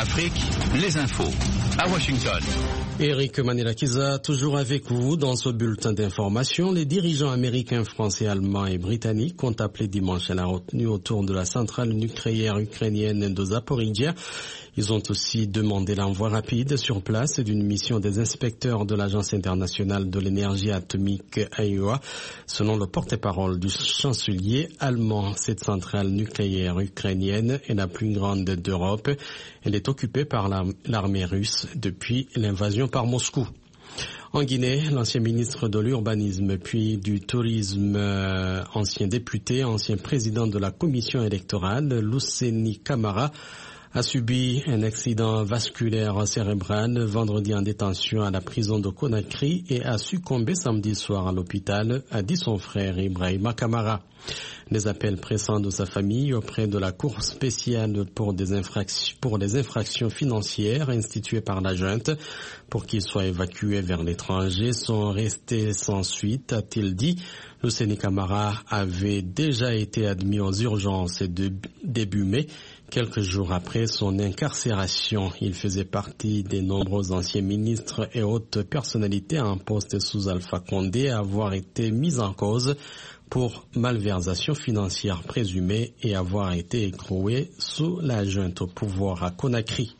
Afrique, les infos à Washington. Eric Manelakiza, toujours avec vous dans ce bulletin d'information. Les dirigeants américains, français, allemands et britanniques ont appelé dimanche à la retenue autour de la centrale nucléaire ukrainienne de Zaporizhzhia. Ils ont aussi demandé l'envoi rapide sur place d'une mission des inspecteurs de l'Agence internationale de l'énergie atomique AIEA. Selon le porte-parole du chancelier allemand, cette centrale nucléaire ukrainienne est la plus grande d'Europe. Elle est occupée par l'armée russe depuis l'invasion par Moscou. En Guinée, l'ancien ministre de l'Urbanisme puis du Tourisme, ancien député, ancien président de la commission électorale, Luceni Camara, a subi un accident vasculaire cérébral vendredi en détention à la prison de Conakry et a succombé samedi soir à l'hôpital, a dit son frère Ibrahima Camara. Les appels pressants de sa famille auprès de la Cour spéciale pour les infractions financières instituée par la junte pour qu'il soit évacué vers l'étranger sont restés sans suite, a-t-il dit. Luceni Camara avait déjà été admis aux urgences début mai. Quelques jours après son incarcération, il faisait partie des nombreux anciens ministres et hautes personnalités en poste sous Alpha Condé à avoir été mis en cause pour malversation financière présumée et avoir été écroué sous la junte au pouvoir à Conakry.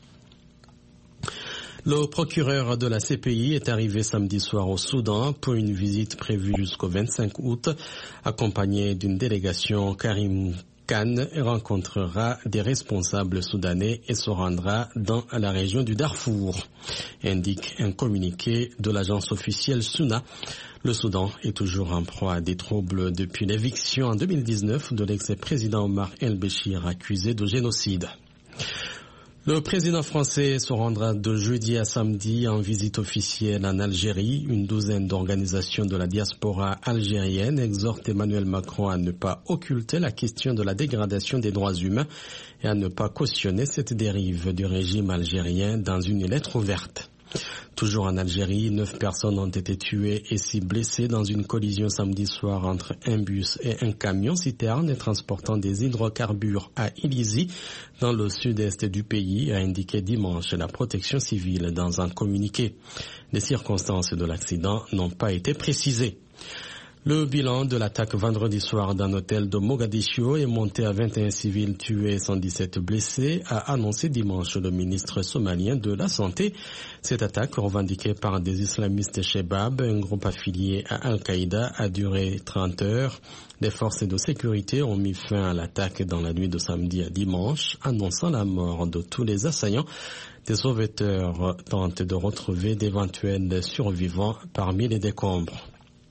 Le procureur de la CPI est arrivé samedi soir au Soudan pour une visite prévue jusqu'au 25 août, accompagné d'une délégation. Karim Khan rencontrera des responsables soudanais et se rendra dans la région du Darfour, indique un communiqué de l'agence officielle SUNA. Le Soudan est toujours en proie à des troubles depuis l'éviction en 2019 de l'ex-président Omar el-Béchir accusé de génocide. Le président français se rendra de jeudi à samedi en visite officielle en Algérie. Une douzaine d'organisations de la diaspora algérienne exhortent Emmanuel Macron à ne pas occulter la question de la dégradation des droits humains et à ne pas cautionner cette dérive du régime algérien dans une lettre ouverte. Toujours en Algérie, 9 personnes ont été tuées et 6 blessées dans une collision samedi soir entre un bus et un camion-citerne transportant des hydrocarbures à Illizi, dans le sud-est du pays, a indiqué dimanche la protection civile dans un communiqué. Les circonstances de l'accident n'ont pas été précisées. Le bilan de l'attaque vendredi soir d'un hôtel de Mogadiscio est monté à 21 civils tués et 117 blessés, a annoncé dimanche le ministre somalien de la Santé. Cette attaque, revendiquée par des islamistes Shebab, un groupe affilié à Al-Qaïda, a duré 30 heures. Les forces de sécurité ont mis fin à l'attaque dans la nuit de samedi à dimanche, annonçant la mort de tous les assaillants. Des sauveteurs tentent de retrouver d'éventuels survivants parmi les décombres.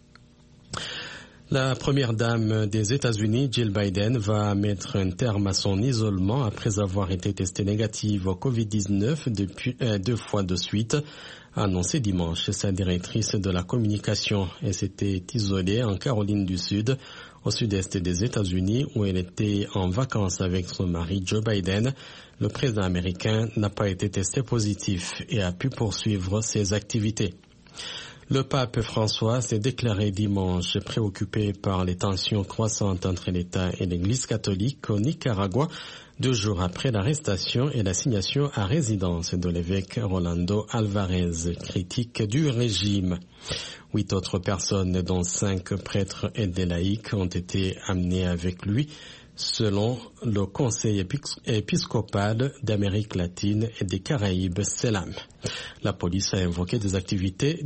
La première dame des États-Unis, Jill Biden, va mettre un terme à son isolement après avoir été testée négative au Covid-19 depuis 2 fois de suite, a annoncé dimanche sa directrice de la communication. Elle s'était isolée en Caroline du Sud, au sud-est des États-Unis, où elle était en vacances avec son mari Joe Biden. Le président américain n'a pas été testé positif et a pu poursuivre ses activités. Le pape François s'est déclaré dimanche préoccupé par les tensions croissantes entre l'État et l'Église catholique au Nicaragua, 2 jours après l'arrestation et l'assignation à résidence de l'évêque Rolando Alvarez, critique du régime. 8 autres personnes, dont 5 prêtres et des laïcs, ont été amenées avec lui, selon le Conseil épiscopal d'Amérique latine et des Caraïbes, CELAM. La police a invoqué des activités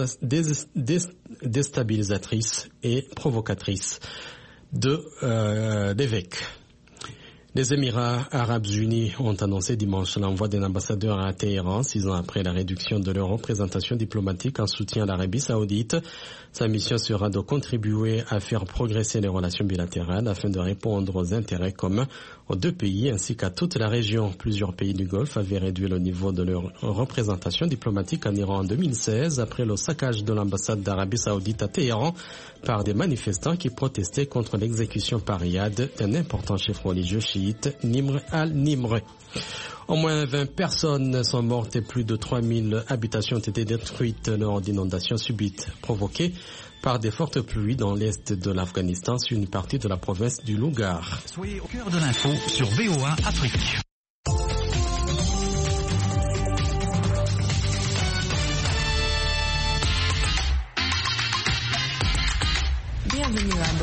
déstabilisatrices et provocatrices de l'évêque. Les Émirats arabes unis ont annoncé dimanche l'envoi d'un ambassadeur à Téhéran 6 ans après la réduction de leur représentation diplomatique en soutien à l'Arabie saoudite. Sa mission sera de contribuer à faire progresser les relations bilatérales afin de répondre aux intérêts communs aux 2 pays ainsi qu'à toute la région. Plusieurs pays du Golfe avaient réduit le niveau de leur représentation diplomatique en Iran en 2016 après le saccage de l'ambassade d'Arabie saoudite à Téhéran par des manifestants qui protestaient contre l'exécution par Riyad d'un important chef religieux chiite, Nimr al-Nimr. Au moins 20 personnes sont mortes et plus de 3000 habitations ont été détruites lors d'inondations subites provoquées par des fortes pluies dans l'est de l'Afghanistan sur une partie de la province du Lougar. Soyez au cœur de l'info sur VOA Afrique.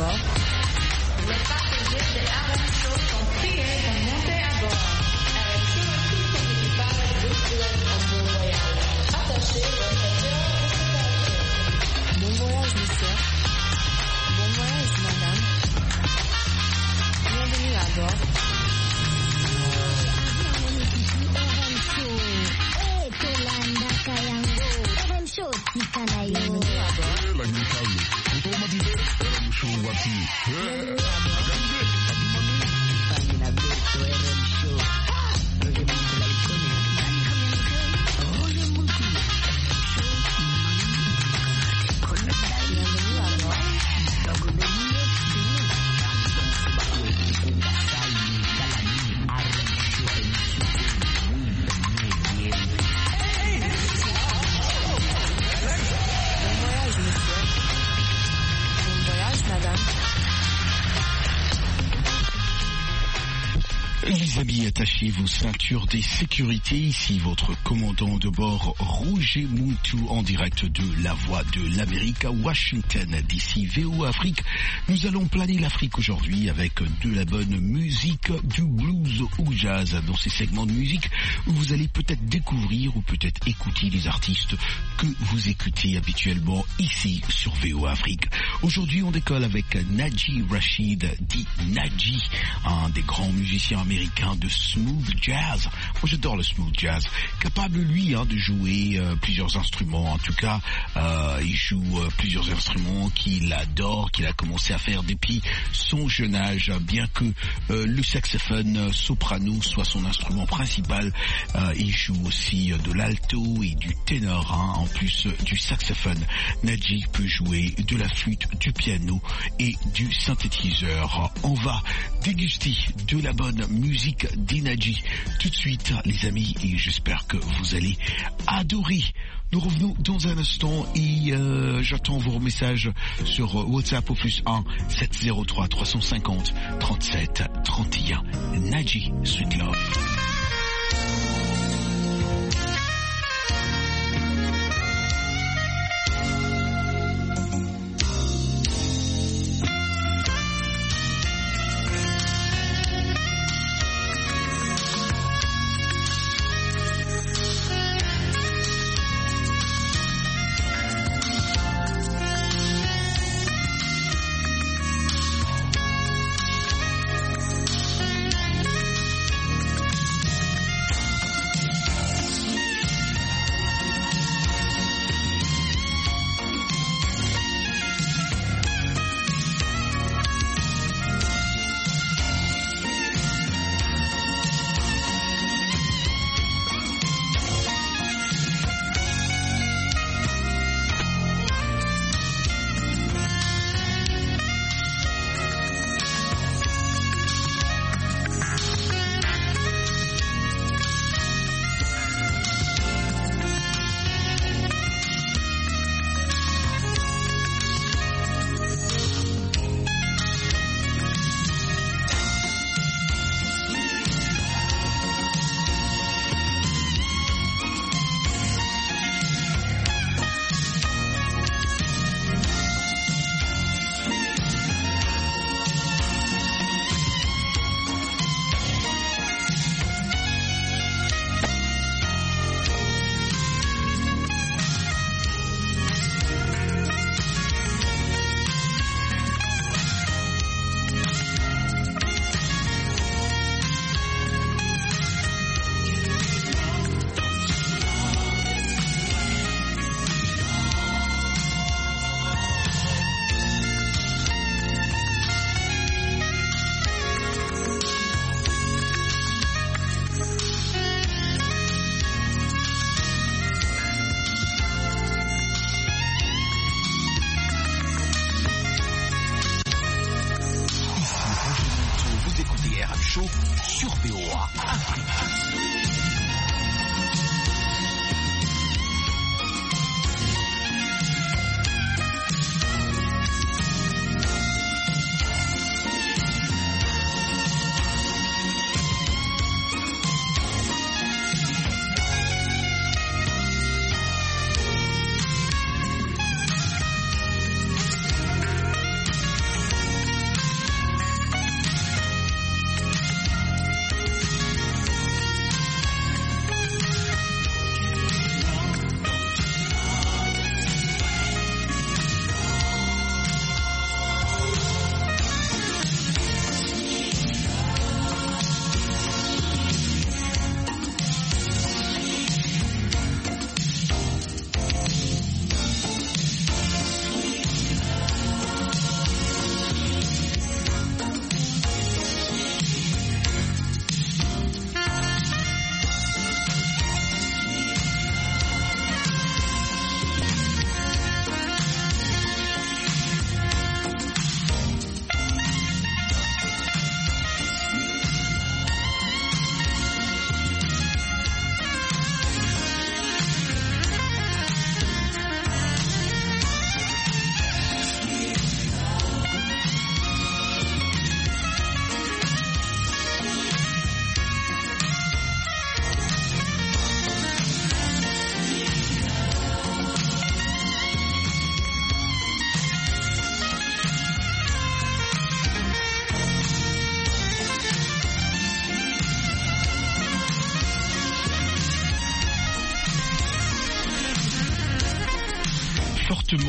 bord. Les passagers de RM Show sont priés de monter à bord. Avec tout son équipage de souhaite en bon voyage. Attachez votre ceinture de sécurité. Bon voyage, monsieur. Bon voyage, madame. Bienvenue à bord. Les amis, attachez vos ceintures de sécurité. Ici votre commandant de bord Roger Moutou en direct de la Voix de l'Amérique à Washington. D'ici VOA Afrique, nous allons planer l'Afrique aujourd'hui avec de la bonne musique, du blues ou jazz. Dans ces segments de musique, vous allez peut-être découvrir ou peut-être écouter les artistes que vous écoutez habituellement ici sur VOA Afrique. Aujourd'hui, on décolle avec Naji Rashid, dit Naji, un des grands musiciens américain de smooth jazz. Moi j'adore le smooth jazz. Capable lui de jouer plusieurs instruments. En tout cas, il joue plusieurs instruments qu'il adore, qu'il a commencé à faire depuis son jeune âge. Bien que le saxophone soprano soit son instrument principal, il joue aussi de l'alto et du ténor, en plus du saxophone. Naji peut jouer de la flûte, du piano et du synthétiseur. On va déguster de la bonne musique d'Inaji tout de suite, les amis, et j'espère que vous allez adorer. Nous revenons dans un instant et j'attends vos messages sur WhatsApp au +1 703 350 37 31. Naji, Sweet Love. Sur VOA Afrique.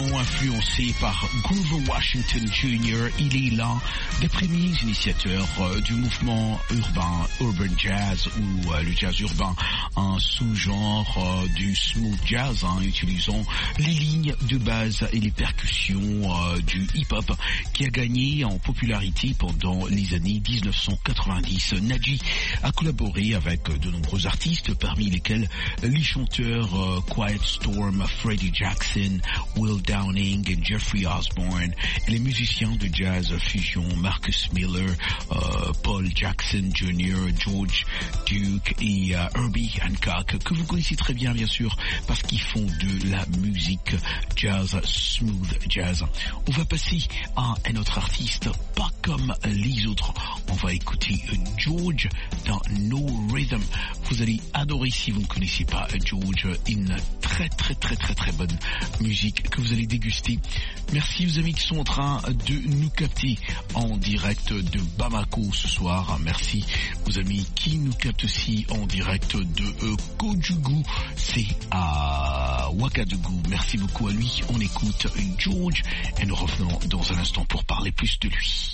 fortement influencé par Grover Washington Jr. Il est l'un des premiers initiateurs du mouvement urban jazz ou le jazz urbain, un sous-genre du smooth jazz, utilisant les lignes de base et les percussions du hip-hop, qui a gagné en popularité pendant les années 1990. Naji a collaboré avec de nombreux artistes, parmi lesquels les chanteurs Quiet Storm, Freddie Jackson, Will Downing et Jeffrey Osborne, et les musiciens de jazz fusion Marcus Miller, Paul Jackson Jr., George Duke et Herbie Hancock, que vous connaissez très bien sûr, parce qu'ils font de la musique jazz, smooth jazz. On va passer à un autre artiste, pas comme les autres. On va écouter George dans No Rhythm. Vous allez adorer si vous ne connaissez pas George, une très bonne musique que vous allez déguster. Merci aux amis qui sont en train de nous capter en direct de Bamako ce soir. Merci aux amis qui nous captent aussi en direct de Kojugu, c'est à Ouagadougou. Merci beaucoup à lui. On écoute George et nous revenons dans un instant pour parler plus de lui.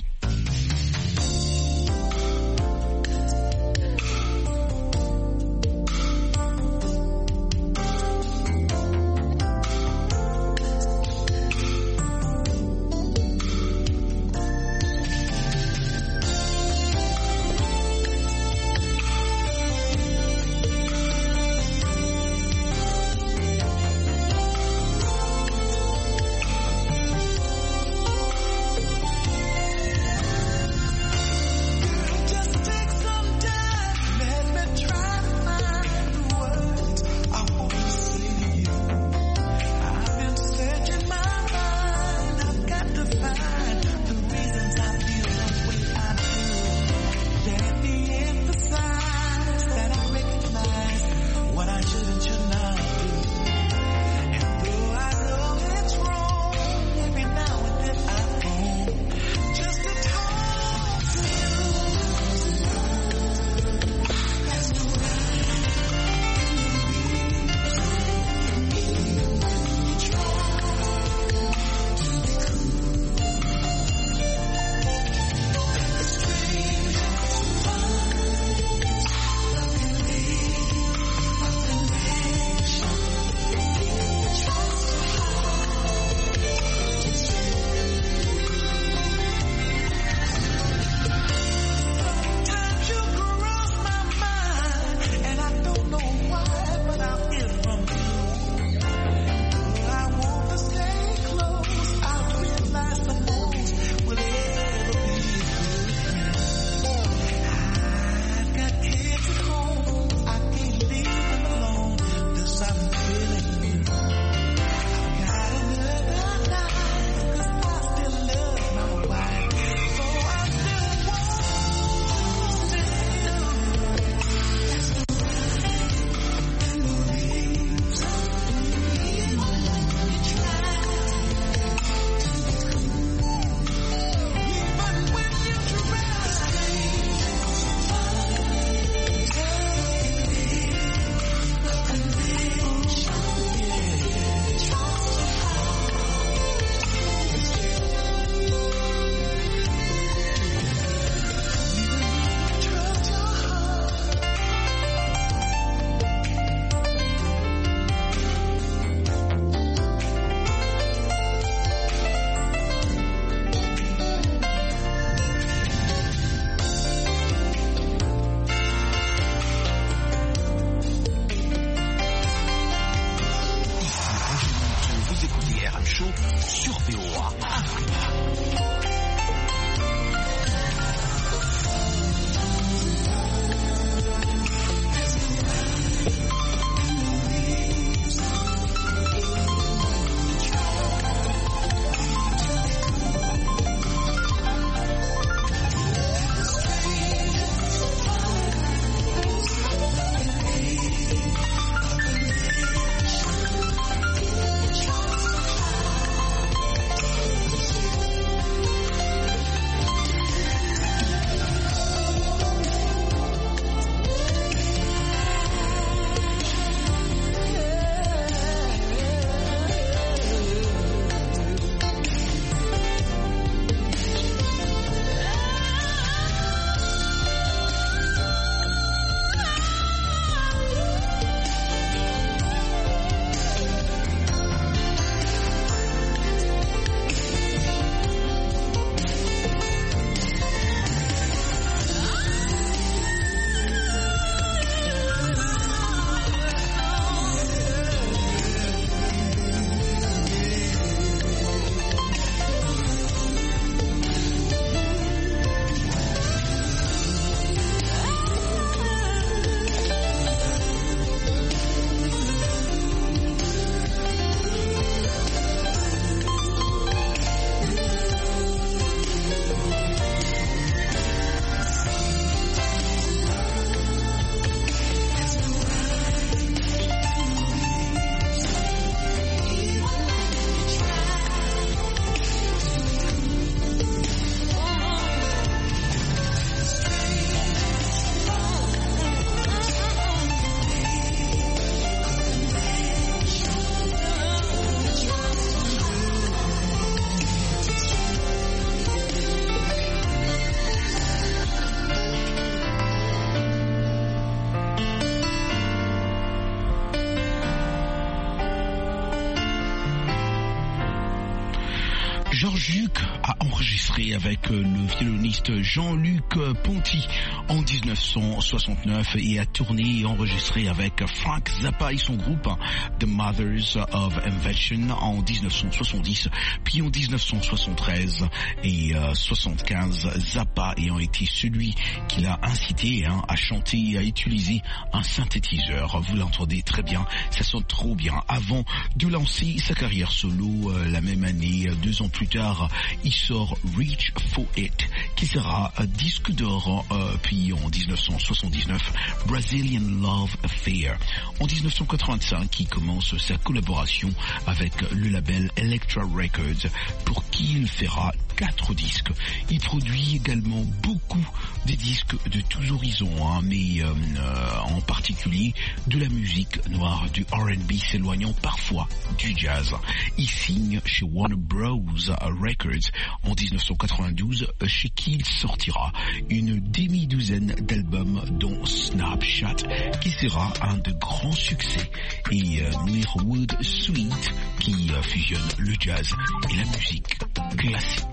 enregistré avec le violoniste Jean-Luc Ponty en 1969 et a tourné et enregistré avec Frank Zappa et son groupe The Mothers of Invention en 1970, puis en 1973 et 75, Zappa ayant été celui qui l'a incité à chanter et à utiliser un synthétiseur. Vous l'entendez très bien, ça sonne trop bien. Avant de lancer sa carrière solo, la même année, 2 ans plus tard, il sort Reach for It, qui sera disque d'or, puis en 1979, Brazilian Love Affair. En 1985, il commence sa collaboration avec le label Elektra Records, pour qui il fera 4 disques. Il produit également beaucoup des disques de tous horizons, mais en particulier de la musique noire, du R&B, s'éloignant parfois du jazz. Il signe chez Warner Bros. Records en 1992, chez qui il sortira une demi-douzaine d'albums, dont Snapchat, qui sera un de grands succès, et Mirwood Suite, qui fusionne le jazz et la musique classique.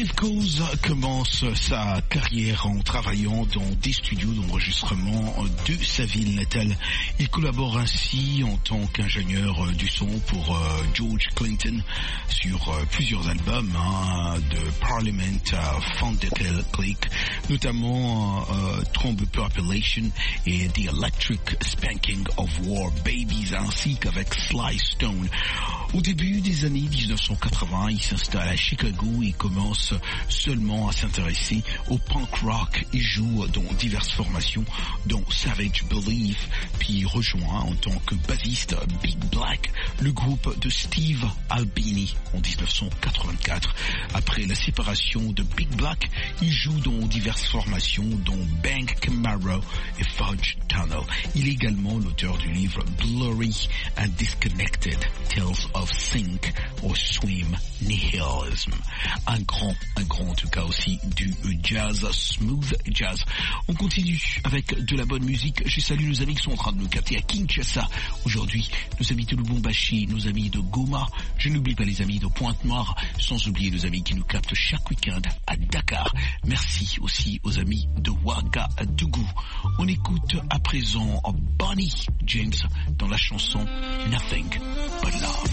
Steve Coles commence sa carrière en travaillant dans des studios d'enregistrement de sa ville natale. Il collabore ainsi en tant qu'ingénieur du son pour George Clinton sur plusieurs albums de Parliament à Thunderclap Click, notamment Trombe Population et The Electric Spanking of War Babies, ainsi qu'avec Sly Stone. Au début des années 1980, il s'installe à Chicago et commence seulement à s'intéresser au punk rock. Il joue dans diverses formations, dont Savage Belief, puis rejoint en tant que bassiste Big Black, le groupe de Steve Albini en 1984. Après la séparation de Big Black, il joue dans diverses formations, dont Bang Camaro et Fudge Tunnel. Il est également l'auteur du livre Blurry and Disconnected, Tales of Sink or Swim Nihilism. Un grand en tout cas aussi du jazz, smooth jazz. On continue avec de la bonne musique. Je salue nos amis qui sont en train de nous capter à Kinshasa aujourd'hui, nos amis de Lubumbashi, nos amis de Goma. Je n'oublie pas les amis de Pointe-Noire, sans oublier nos amis qui nous captent chaque week-end à Dakar. Merci aussi aux amis de Ouagadougou. On écoute à présent Bonnie James dans la chanson Nothing But Love.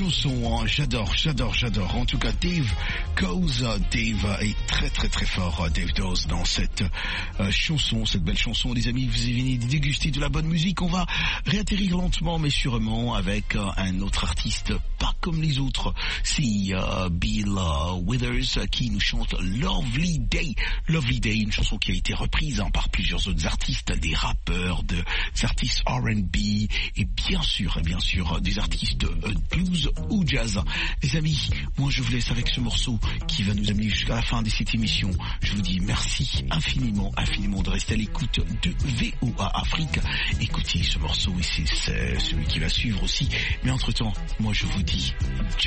chanson, hein. J'adore. En tout cas, Dave est très fort, Dave Dawes, dans cette chanson, cette belle chanson. Les amis, vous venez de déguster de la bonne musique. On va réatterrir lentement mais sûrement avec un autre artiste pas comme les autres. C'est Bill Withers qui nous chante Lovely Day, une chanson qui a été reprise par plusieurs autres artistes, des rappeurs, des artistes R&B et bien sûr des artistes blues ou jazz. Les amis, moi je vous laisse avec ce morceau qui va nous amener jusqu'à la fin de cette émission. Je vous dis merci infiniment de rester à l'écoute de VOA Afrique. Écoutez ce morceau et c'est celui qui va suivre aussi. Mais entre temps, moi je vous dis